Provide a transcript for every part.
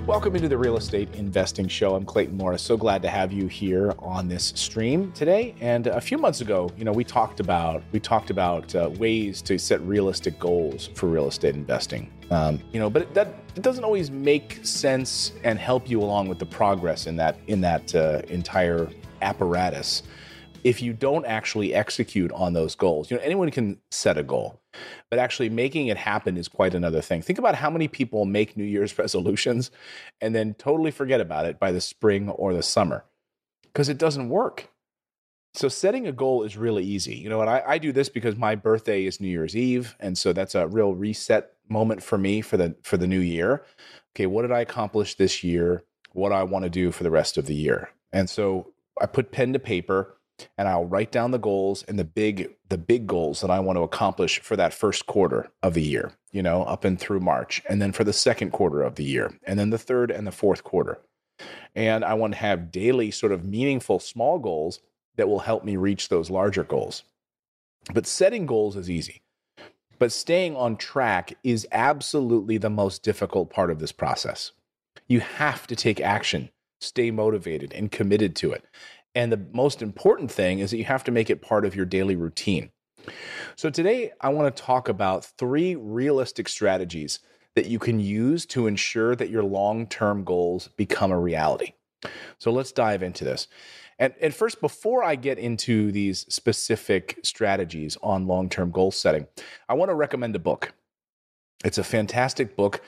Welcome into the Real Estate Investing Show. I'm Clayton Morris. So glad to have you here on this stream today. And a few months ago, we talked about ways to set realistic goals for real estate investing. But it doesn't always make sense and help you along with the progress in that entire apparatus if you don't actually execute on those goals. Anyone can set a goal, but actually making it happen is quite another thing. Think about how many people make New Year's resolutions and then totally forget about it by the spring or the summer because it doesn't work. So setting a goal is really easy. And I do this because my birthday is New Year's Eve. And so that's a real reset moment for me for the new year. Okay, what did I accomplish this year? What do I want to do for the rest of the year? And so I put pen to paper and I'll write down the goals and the big goals that I want to accomplish for that first quarter of the year, up and through March, and then for the second quarter of the year, and then the third and the fourth quarter. And I want to have daily sort of meaningful small goals that will help me reach those larger goals. But setting goals is easy. But staying on track is absolutely the most difficult part of this process. You have to take action, stay motivated and committed to it. And the most important thing is that you have to make it part of your daily routine. So today, I want to talk about 3 realistic strategies that you can use to ensure that your long-term goals become a reality. So let's dive into this. And first, before I get into these specific strategies on long-term goal setting, I want to recommend a book. It's a fantastic book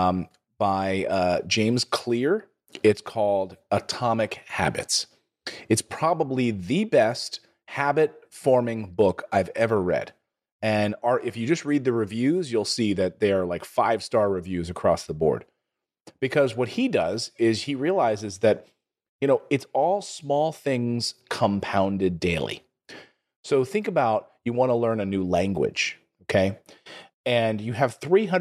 by James Clear. It's called Atomic Habits. It's probably the best habit-forming book I've ever read. And if you just read the reviews, you'll see that they are like 5-star reviews across the board. Because what he does is he realizes that, it's all small things compounded daily. So think about you want to learn a new language, okay? And you have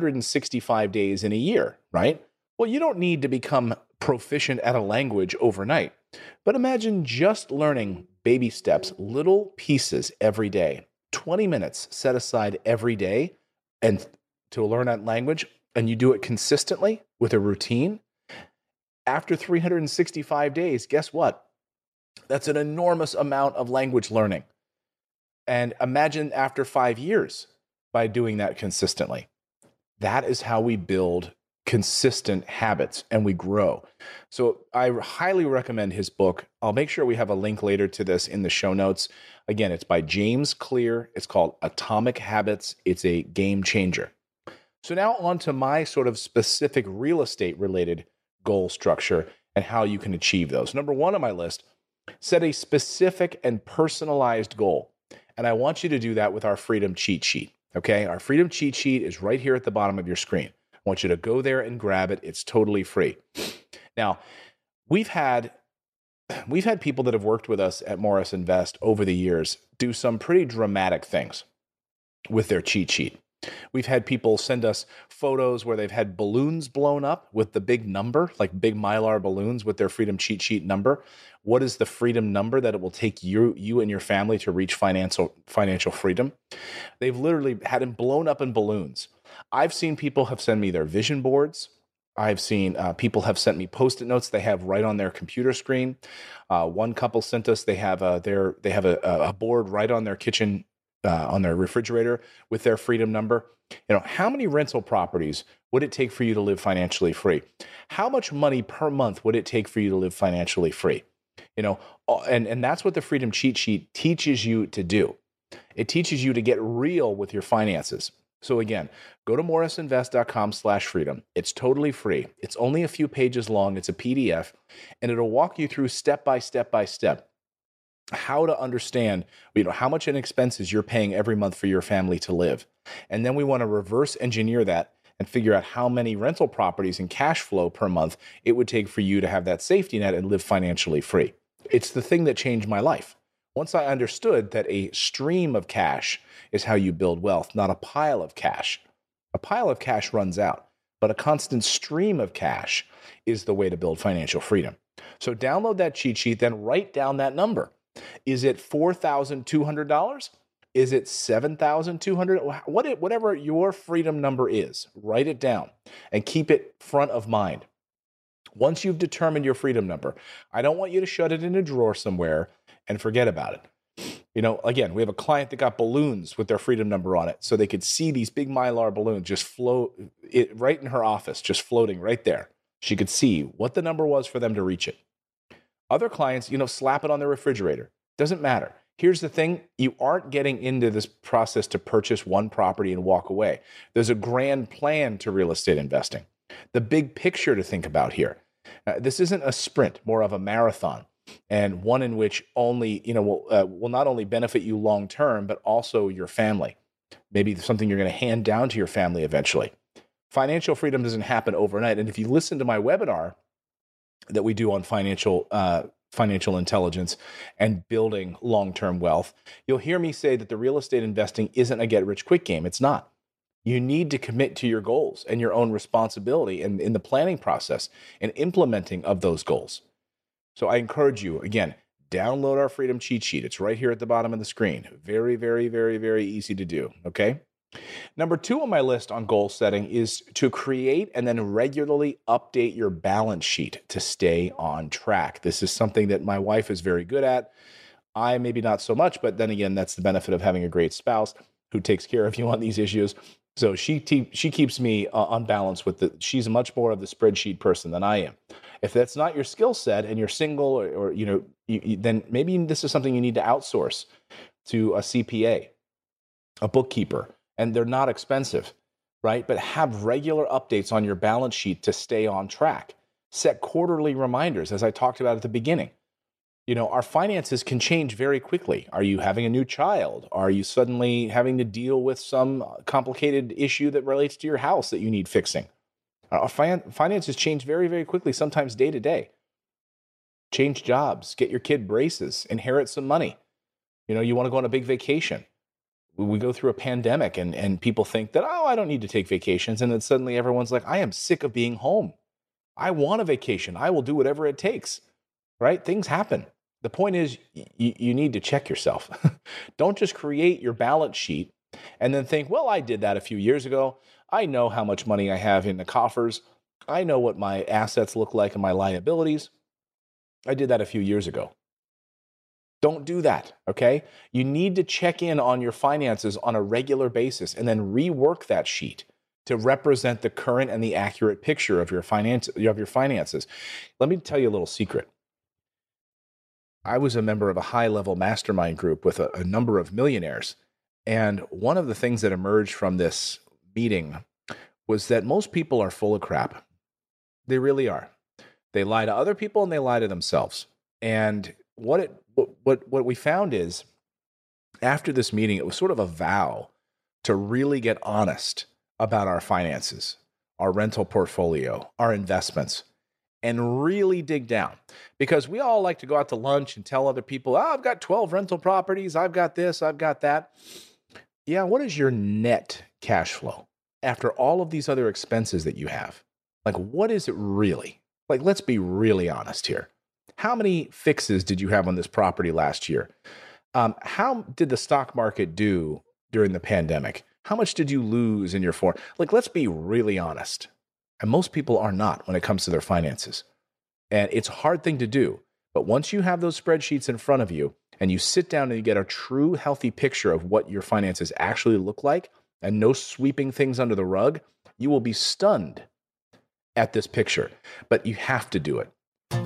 365 days in a year, right? Well, you don't need to become proficient at a language overnight. But imagine just learning baby steps, little pieces every day, 20 minutes set aside every day and to learn that language, and you do it consistently with a routine. After 365 days, guess what? That's an enormous amount of language learning. And imagine after 5 years by doing that consistently. That is how we build consistent habits and we grow. So I highly recommend his book. I'll make sure we have a link later to this in the show notes. Again, it's by James Clear. It's called Atomic Habits. It's a game changer. So now on to my sort of specific real estate related goal structure and how you can achieve those. Number 1 on my list, set a specific and personalized goal. And I want you to do that with our Freedom Cheat Sheet. Okay, our Freedom Cheat Sheet is right here at the bottom of your screen. I want you to go there and grab it. It's totally free. Now, we've had people that have worked with us at Morris Invest over the years do some pretty dramatic things with their cheat sheet. We've had people send us photos where they've had balloons blown up with the big number, like big Mylar balloons with their Freedom Cheat Sheet number. What is the freedom number that it will take you and your family to reach financial freedom? They've literally had them blown up in balloons. I've seen people have sent me their vision boards. I've seen people have sent me Post-it notes they have right on their computer screen. One couple sent us they have a board right on their kitchen on their refrigerator with their freedom number. How many rental properties would it take for you to live financially free? How much money per month would it take for you to live financially free? And that's what the Freedom Cheat Sheet teaches you to do. It teaches you to get real with your finances. So again, go to morrisinvest.com/freedom. It's totally free. It's only a few pages long. It's a PDF, and it'll walk you through step by step how to understand, how much in expenses you're paying every month for your family to live. And then we want to reverse engineer that and figure out how many rental properties and cash flow per month it would take for you to have that safety net and live financially free. It's the thing that changed my life. Once I understood that a stream of cash is how you build wealth, not a pile of cash. A pile of cash runs out, but a constant stream of cash is the way to build financial freedom. So download that cheat sheet, then write down that number. Is it $4,200? Is it $7,200? Whatever your freedom number is, write it down and keep it front of mind. Once you've determined your freedom number, I don't want you to shut it in a drawer somewhere and forget about it. Again, we have a client that got balloons with their freedom number on it so they could see these big Mylar balloons just float right in her office, just floating right there. She could see what the number was for them to reach it. Other clients, slap it on their refrigerator. Doesn't matter. Here's the thing. You aren't getting into this process to purchase one property and walk away. There's a grand plan to real estate investing. The big picture to think about here. This isn't a sprint, more of a marathon, and one in which only, will not only benefit you long term, but also your family. Maybe something you're going to hand down to your family eventually. Financial freedom doesn't happen overnight. And if you listen to my webinar that we do on financial intelligence and building long-term wealth, you'll hear me say that the real estate investing isn't a get-rich-quick game. It's not. You need to commit to your goals and your own responsibility in the planning process and implementing of those goals. So I encourage you, again, download our Freedom Cheat Sheet. It's right here at the bottom of the screen. Very, very, very, very easy to do, okay? Number 2 on my list on goal setting is to create and then regularly update your balance sheet to stay on track. This is something that my wife is very good at. I maybe not so much, but then again, that's the benefit of having a great spouse who takes care of you on these issues. So she keeps me on balance she's much more of the spreadsheet person than I am. If that's not your skill set and you're single or then maybe this is something you need to outsource to a CPA, a bookkeeper, and they're not expensive, right? But have regular updates on your balance sheet to stay on track. Set quarterly reminders, as I talked about at the beginning. Our finances can change very quickly. Are you having a new child? Are you suddenly having to deal with some complicated issue that relates to your house that you need fixing? Our finances change very, very quickly, sometimes day to day. Change jobs, get your kid braces, inherit some money. You want to go on a big vacation. We go through a pandemic and people think that, I don't need to take vacations. And then suddenly everyone's like, I am sick of being home. I want a vacation. I will do whatever it takes, right? Things happen. The point is you need to check yourself. Don't just create your balance sheet and then think, well, I did that a few years ago. I know how much money I have in the coffers. I know what my assets look like and my liabilities. I did that a few years ago. Don't do that, okay? You need to check in on your finances on a regular basis and then rework that sheet to represent the current and the accurate picture of your finances. Let me tell you a little secret. I was a member of a high-level mastermind group with a number of millionaires, and one of the things that emerged from this meeting was that most people are full of crap. They really are. They lie to other people and they lie to themselves. And what we found is, after this meeting, it was sort of a vow to really get honest about our finances, our rental portfolio, our investments, and really dig down. Because we all like to go out to lunch and tell other people, I've got 12 rental properties, I've got this, I've got that. Yeah, what is your net cash flow after all of these other expenses that you have? Like, what is it really? Like, let's be really honest here. How many fixes did you have on this property last year? How did the stock market do during the pandemic? How much did you lose in your Like, let's be really honest. And most people are not when it comes to their finances. And it's a hard thing to do. But once you have those spreadsheets in front of you and you sit down and you get a true healthy picture of what your finances actually look like and no sweeping things under the rug, you will be stunned at this picture. But you have to do it.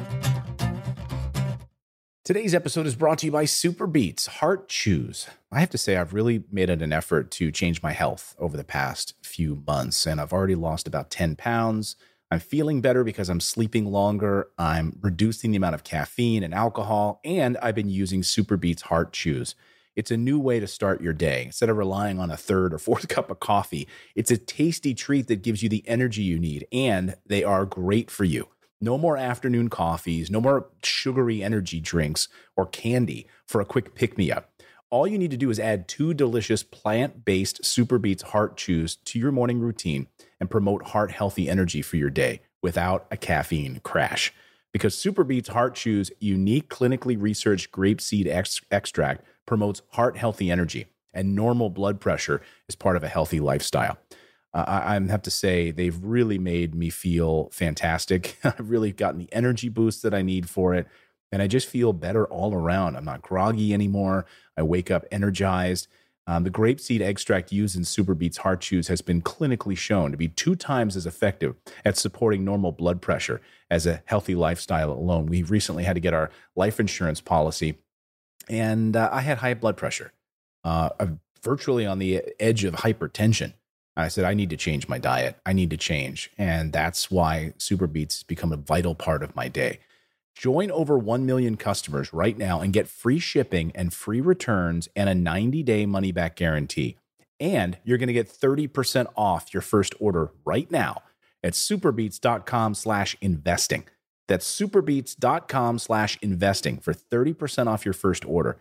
Today's episode is brought to you by SuperBeets Heart Chews. I have to say, I've really made it an effort to change my health over the past few months, and I've already lost about 10 pounds. I'm feeling better because I'm sleeping longer. I'm reducing the amount of caffeine and alcohol, and I've been using SuperBeets Heart Chews. It's a new way to start your day. Instead of relying on a third or fourth cup of coffee, it's a tasty treat that gives you the energy you need, and they are great for you. No more afternoon coffees, no more sugary energy drinks or candy for a quick pick-me-up. All you need to do is add 2 delicious plant-based SuperBeets Heart Chews to your morning routine and promote heart-healthy energy for your day without a caffeine crash. Because SuperBeets Heart Chews' unique clinically researched grapeseed extract promotes heart-healthy energy, and normal blood pressure is part of a healthy lifestyle. I have to say they've really made me feel fantastic. I've really gotten the energy boost that I need for it. And I just feel better all around. I'm not groggy anymore. I wake up energized. The grapeseed extract used in SuperBeets Heart Chews has been clinically shown to be 2 times as effective at supporting normal blood pressure as a healthy lifestyle alone. We recently had to get our life insurance policy, and I had high blood pressure, virtually on the edge of hypertension. I said, I need to change my diet. I need to change. And that's why SuperBeets has become a vital part of my day. Join over 1 million customers right now and get free shipping and free returns and a 90-day money-back guarantee. And you're going to get 30% off your first order right now at superbeets.com/investing. That's superbeets.com/investing for 30% off your first order.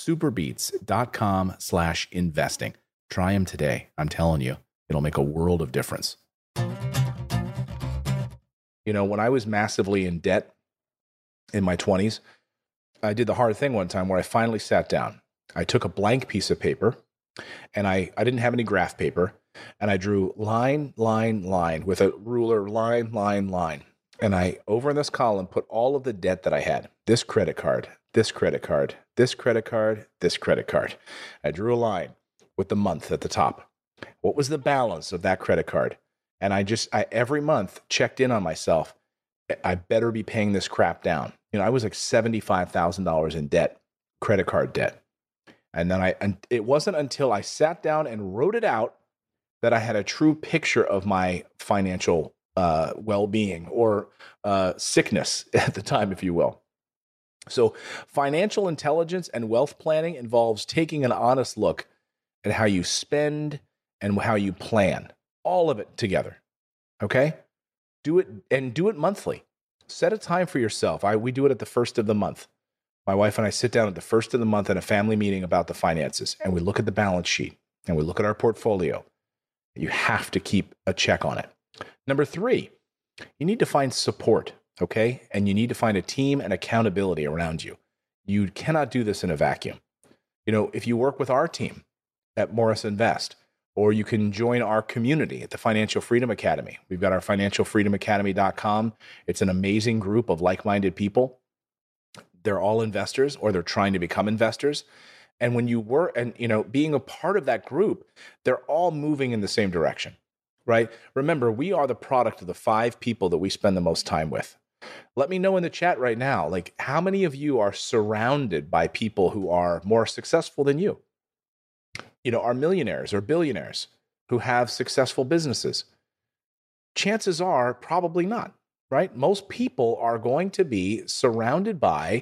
superbeets.com/investing. Try them today. I'm telling you, it'll make a world of difference. You know, when I was massively in debt in my 20s, I did the hard thing one time where I finally sat down. I took a blank piece of paper, and I didn't have any graph paper, and I drew line, line, line with a ruler, line, line, line. And I, over in this column, put all of the debt that I had. This credit card, this credit card, this credit card, this credit card. I drew a line with the month at the top. What was the balance of that credit card? And I every month checked in on myself. I better be paying this crap down. You know, I was like $75,000 in debt, credit card debt. And then it wasn't until I sat down and wrote it out that I had a true picture of my financial well-being or sickness at the time, if you will. So financial intelligence and wealth planning involves taking an honest look at how you spend and how you plan, all of it together. Okay? Do it monthly. Set a time for yourself. We do it at the first of the month. My wife and I sit down at the first of the month in a family meeting about the finances, and we look at the balance sheet and we look at our portfolio. You have to keep a check on it. Number 3, you need to find support, okay? And you need to find a team and accountability around you. You cannot do this in a vacuum. You know, if you work with our team at Morris Invest, or you can join our community at the Financial Freedom Academy. We've got our financialfreedomacademy.com. It's an amazing group of like-minded people. They're all investors, or they're trying to become investors. And when you work and, you know, being a part of that group, they're all moving in the same direction, right? Remember, we are the product of the 5 people that we spend the most time with. Let me know in the chat right now, like, how many of you are surrounded by people who are more successful than you? You know, are millionaires or billionaires who have successful businesses? Chances are probably not, right? Most people are going to be surrounded by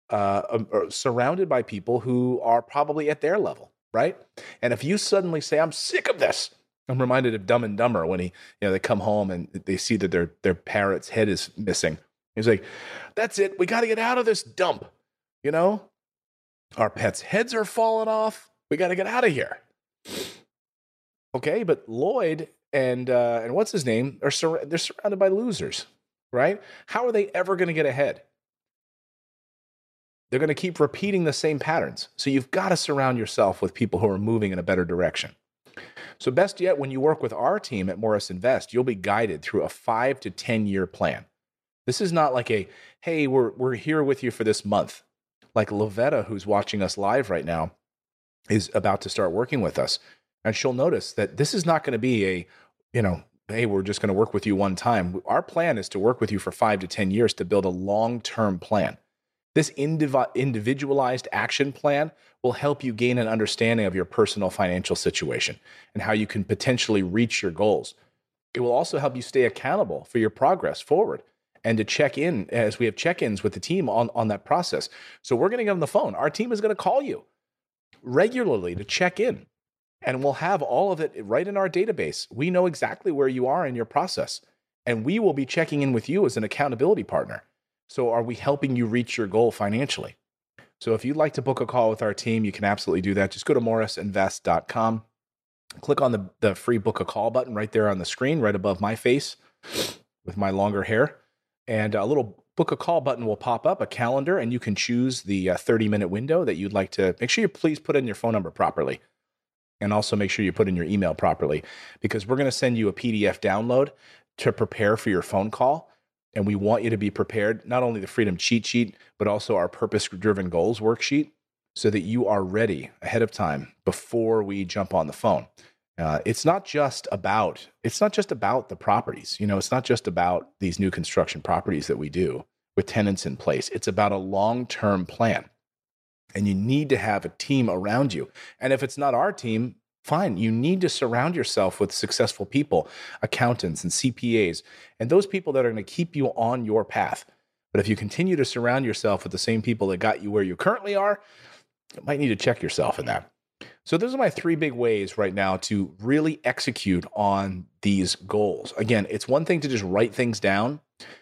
people who are probably at their level, right? And if you suddenly say, I'm sick of this, I'm reminded of Dumb and Dumber when they come home and they see that their parrot's head is missing. He's like, that's it. We got to get out of this dump. You know, our pets' heads are falling off. We got to get out of here. Okay, but Lloyd and what's his name they're surrounded by losers, right? How are they ever going to get ahead? They're going to keep repeating the same patterns. So you've got to surround yourself with people who are moving in a better direction. So best yet, when you work with our team at Morris Invest, you'll be guided through a 5 to 10 year plan. This is not like hey, we're here with you for this month. Like Lavetta, who's watching us live right now, is about to start working with us. And she'll notice that this is not going to be hey, we're just going to work with you one time. Our plan is to work with you for 5 to 10 years to build a long-term plan. This individualized action plan will help you gain an understanding of your personal financial situation and how you can potentially reach your goals. It will also help you stay accountable for your progress forward and to check in as we have check-ins with the team on that process. So we're going to get on the phone. Our team is going to call you regularly to check in, and we'll have all of it right in our database. We know exactly where you are in your process, and we will be checking in with you as an accountability partner. So are we helping you reach your goal financially? So if you'd like to book a call with our team, you can absolutely do that. Just go to morrisinvest.com, click on the free book a call button right there on the screen, right above my face with my longer hair. And a little book a call button will pop up, a calendar, and you can choose the 30-minute window that you'd like to. Make sure you please put in your phone number properly. And also make sure you put in your email properly, because we're going to send you a PDF download to prepare for your phone call. And we want you to be prepared, not only the Freedom Cheat Sheet, but also our Purpose-Driven Goals worksheet, so that you are ready ahead of time before we jump on the phone. It's not just about the properties. It's not just about these new construction properties that we do with tenants in place. It's about a long-term plan. And you need to have a team around you. And if it's not our team, fine. You need to surround yourself with successful people, accountants and CPAs, and those people that are going to keep you on your path. But if you continue to surround yourself with the same people that got you where you currently are, you might need to check yourself in that. So those are my 3 big ways right now to really execute on these goals. Again, it's one thing to just write things down,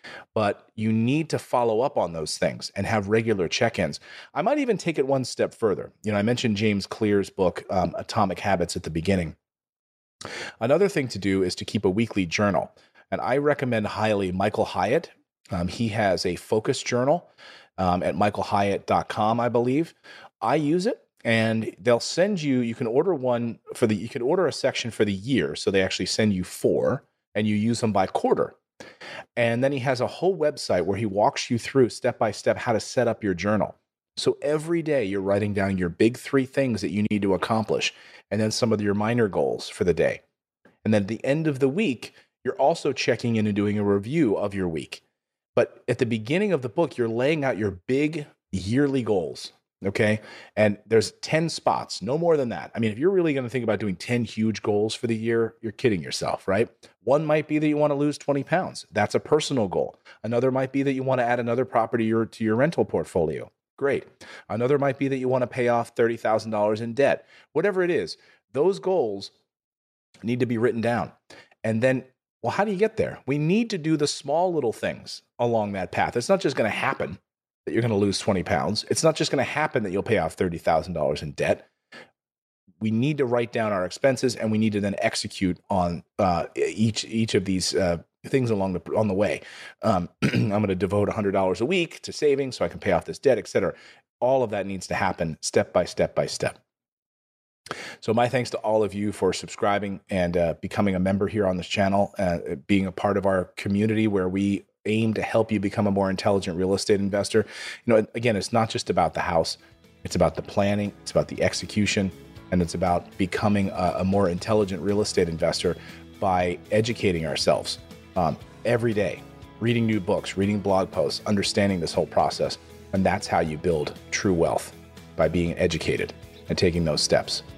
but you need to follow up on those things and have regular check-ins. I might even take it one step further. I mentioned James Clear's book, Atomic Habits, at the beginning. Another thing to do is to keep a weekly journal. And I recommend highly Michael Hyatt. He has a focus journal at michaelhyatt.com, I believe. I use it. And they'll send you can order you can order a section for the year. So they actually send you 4 and you use them by quarter. And then he has a whole website where he walks you through step by step how to set up your journal. So every day you're writing down your big 3 things that you need to accomplish, and then some of your minor goals for the day. And then at the end of the week, you're also checking in and doing a review of your week. But at the beginning of the book, you're laying out your big yearly goals. Okay. And there's 10 spots, no more than that. I mean, if you're really going to think about doing 10 huge goals for the year, you're kidding yourself, right? One might be that you want to lose 20 pounds. That's a personal goal. Another might be that you want to add another property to your rental portfolio. Great. Another might be that you want to pay off $30,000 in debt. Whatever it is, those goals need to be written down. And then, well, how do you get there? We need to do the small little things along that path. It's not just going to happen that you're going to lose 20 pounds. It's not just going to happen that you'll pay off $30,000 in debt. We need to write down our expenses, and we need to then execute on each of these things along the way. I'm going to devote $100 a week to savings so I can pay off this debt, et cetera. All of that needs to happen step by step by step. So my thanks to all of you for subscribing and becoming a member here on this channel, being a part of our community where we aim to help you become a more intelligent real estate investor. Again, it's not just about the house. It's about the planning. It's about the execution. And it's about becoming a more intelligent real estate investor by educating ourselves every day, reading new books, reading blog posts, understanding this whole process. And that's how you build true wealth, by being educated and taking those steps.